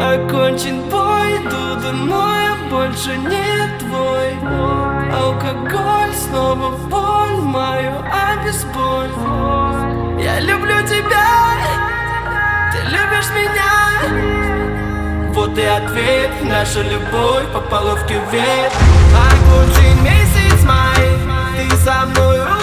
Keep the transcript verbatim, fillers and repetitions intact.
Окончен бой, иду домой, я больше не твой. Алкоголь, снова боль, мою обезболь. Я люблю тебя, ты любишь меня. Вот и ответ, наша любовь попала в кювет. Окончен месяц май, ты со мной.